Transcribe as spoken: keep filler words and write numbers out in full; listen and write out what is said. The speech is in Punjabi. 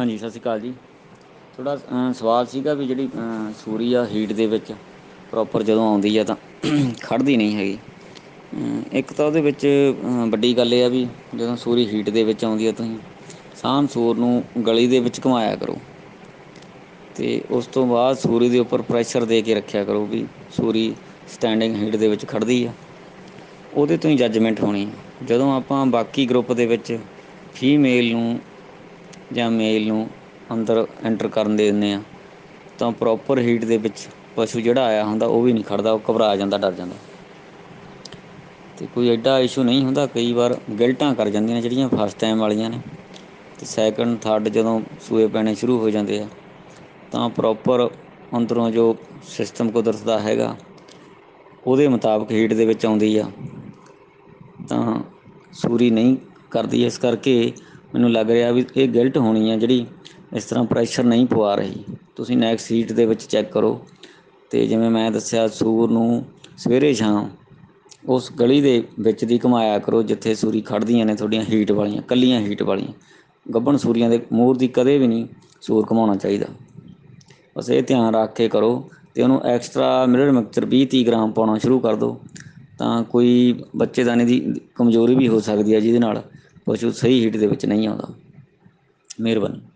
ਹਾਂਜੀ, ਸਤਿ ਸ਼੍ਰੀ ਅਕਾਲ ਜੀ। ਤੁਹਾਡਾ ਅ ਸਵਾਲ ਸੀਗਾ ਵੀ ਜਿਹੜੀ ਅ ਸੂਰੀ ਆ ਹੀਟ ਦੇ ਵਿੱਚ ਪ੍ਰੋਪਰ ਜਦੋਂ ਆਉਂਦੀ ਆ ਤਾਂ ਖੜ੍ਹਦੀ ਨਹੀਂ ਹੈਗੀ। ਇੱਕ ਤਾਂ ਉਹਦੇ ਵਿੱਚ ਵੱਡੀ ਗੱਲ ਇਹ ਆ ਵੀ ਜਦੋਂ ਸੂਰੀ ਹੀਟ ਦੇ ਵਿੱਚ ਆਉਂਦੀ ਆ ਤੁਸੀਂ ਸਾਂਨ ਸੂਰ ਨੂੰ ਗਲੀ ਦੇ ਵਿੱਚ ਘੁਮਾਇਆ ਕਰੋ। ਅਤੇ ਉਸ ਤੋਂ ਬਾਅਦ ਸੂਰੀ ਦੇ ਉੱਪਰ ਪ੍ਰੈਸ਼ਰ ਦੇ ਕੇ ਰੱਖਿਆ ਕਰੋ ਵੀ ਸੂਰੀ ਸਟੈਂਡਿੰਗ ਹੀਟ ਦੇ ਵਿੱਚ ਖੜ੍ਹਦੀ ਆ। ਉਹਦੇ ਤੋਂ ਹੀ ਜੱਜਮੈਂਟ ਹੋਣੀ ਜਦੋਂ ਆਪਾਂ ਬਾਕੀ ਗਰੁੱਪ ਦੇ ਵਿੱਚ ਫੀਮੇਲ ਨੂੰ ਜਾਂ ਮੇਲ ਨੂੰ ਅੰਦਰ ਐਂਟਰ ਕਰਨ ਦੇ ਦਿੰਦੇ ਹਾਂ ਤਾਂ ਪ੍ਰੋਪਰ ਹੀਟ ਦੇ ਵਿੱਚ ਪਸ਼ੂ ਜਿਹੜਾ ਆਇਆ ਹੁੰਦਾ ਉਹ ਵੀ ਨਹੀਂ ਖੜ੍ਹਦਾ, ਉਹ ਘਬਰਾ ਜਾਂਦਾ, ਡਰ ਜਾਂਦਾ। ਅਤੇ ਕੋਈ ਐਡਾ ਇਸ਼ੂ ਨਹੀਂ ਹੁੰਦਾ, ਕਈ ਵਾਰ ਗਿਲਟਾਂ ਕਰ ਜਾਂਦੀਆਂ ਨੇ ਜਿਹੜੀਆਂ ਫਸਟ ਟਾਈਮ ਵਾਲੀਆਂ ਨੇ। ਅਤੇ ਸੈਕਿੰਡ ਥਰਡ ਜਦੋਂ ਸੂਏ ਪੈਣੇ ਸ਼ੁਰੂ ਹੋ ਜਾਂਦੇ ਆ ਤਾਂ ਪ੍ਰੋਪਰ ਅੰਦਰੋਂ ਜੋ ਸਿਸਟਮ ਕੁਦਰਤ ਦਾ ਹੈਗਾ ਉਹਦੇ ਮੁਤਾਬਕ ਹੀਟ ਦੇ ਵਿੱਚ ਆਉਂਦੀ ਆ ਤਾਂ ਸੂਰੀ ਨਹੀਂ ਕਰਦੀ। ਇਸ ਕਰਕੇ ਮੈਨੂੰ ਲੱਗ ਰਿਹਾ ਵੀ ਇਹ ਗਿਲਟ ਹੋਣੀ ਆ ਜਿਹੜੀ ਇਸ ਤਰ੍ਹਾਂ ਪ੍ਰੈਸ਼ਰ ਨਹੀਂ ਪਵਾ ਰਹੀ। ਤੁਸੀਂ ਨੈਕਸਟ ਹੀਟ ਦੇ ਵਿੱਚ ਚੈੱਕ ਕਰੋ। ਅਤੇ ਜਿਵੇਂ ਮੈਂ ਦੱਸਿਆ ਸੂਰ ਨੂੰ ਸਵੇਰੇ ਸ਼ਾਮ ਉਸ ਗਲੀ ਦੇ ਵਿੱਚ ਦੀ ਘੁਮਾਇਆ ਕਰੋ ਜਿੱਥੇ ਸੂਰੀ ਖੜ੍ਹਦੀਆਂ ਨੇ ਤੁਹਾਡੀਆਂ ਹੀਟ ਵਾਲੀਆਂ, ਇਕੱਲੀਆਂ ਹੀਟ ਵਾਲੀਆਂ। ਗੱਭਣ ਸੂਰੀਆਂ ਦੇ ਮੂਰ ਦੀ ਕਦੇ ਵੀ ਨਹੀਂ ਸੂਰ ਘੁਮਾਉਣਾ ਚਾਹੀਦਾ। ਬਸ ਇਹ ਧਿਆਨ ਰੱਖ ਕੇ ਕਰੋ ਅਤੇ ਉਹਨੂੰ ਐਕਸਟਰਾ ਮਿਨਰਲ ਮਿਕਚਰ ਵੀਹ ਤੀਹ ਗ੍ਰਾਮ ਪਾਉਣਾ ਸ਼ੁਰੂ ਕਰ ਦਿਉ ਤਾਂ ਕੋਈ ਬੱਚੇਦਾਨੇ ਦੀ ਕਮਜ਼ੋਰੀ ਵੀ ਹੋ ਸਕਦੀ ਹੈ ਜਿਹਦੇ ਨਾਲ ਪਸ਼ੂ ਸਹੀ ਹੀਟ ਦੇ ਵਿੱਚ ਨਹੀਂ ਆਉਂਦਾ। ਮਿਹਰਬਾਨੀ।